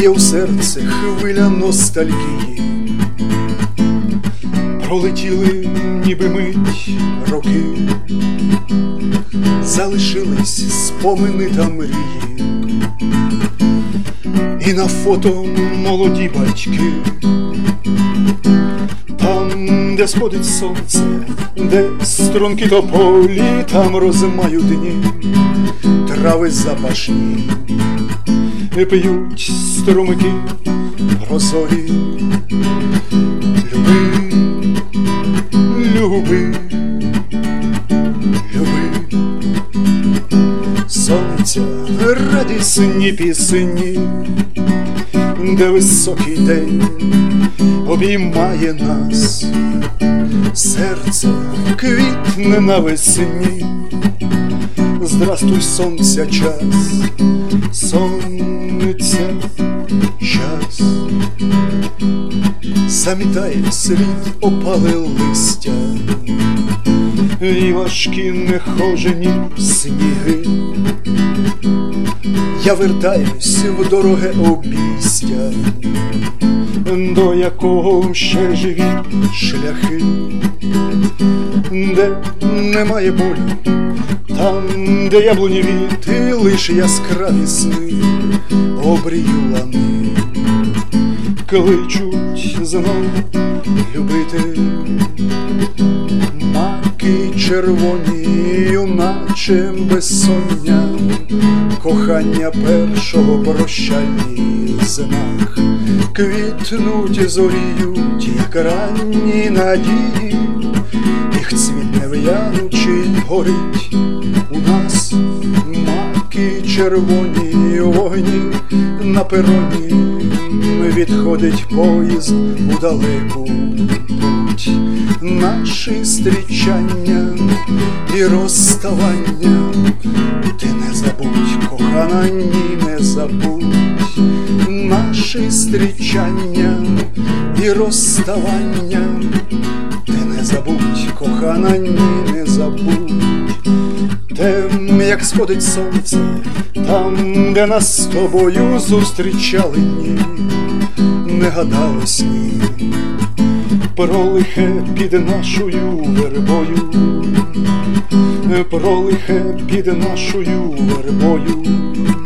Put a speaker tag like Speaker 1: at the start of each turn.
Speaker 1: Б'є у серце хвиля ностальгії. Пролетіли, ніби мить, роки, залишились спомини та мрії. І на фото молоді батьки, там, де сходить сонце, де струнки тополі, там розмають дні, трави запашні, п'ють струмики прозорі. Люби, люби, люби, сонця радісні пісні, де високий день обіймає нас, серце квітне навесні. Здрастуй, сонця, час, сонця, час. Замітає світ опале листя і важкі нехожені сніги. Я вертаюсь в дороге обійстя, до якого ще живі шляхи, де немає болю, там, де яблуні віти, лиш яскраві сни, обрію лани, кличуть знов любити. Маки червоні, наче безсоння, кохання першого прощальний знак. Квітнуть, зоріють, як ранні надії, їх цвіт не в'янучий горить у нас. Маки червоні, вогні на пероні, відходить поїзд у далеку путь. Наші зустрічання і розставання ти не забудь, кохана, ні, не забудь. Наші зустрічання і розставання ти не забудь, кохана, ні, не забудь. Тем, як сходить сонце, там, де нас з тобою зустрічали дні, не гадалось ні про лихе під нашою вербою, про лихе під нашою вербою.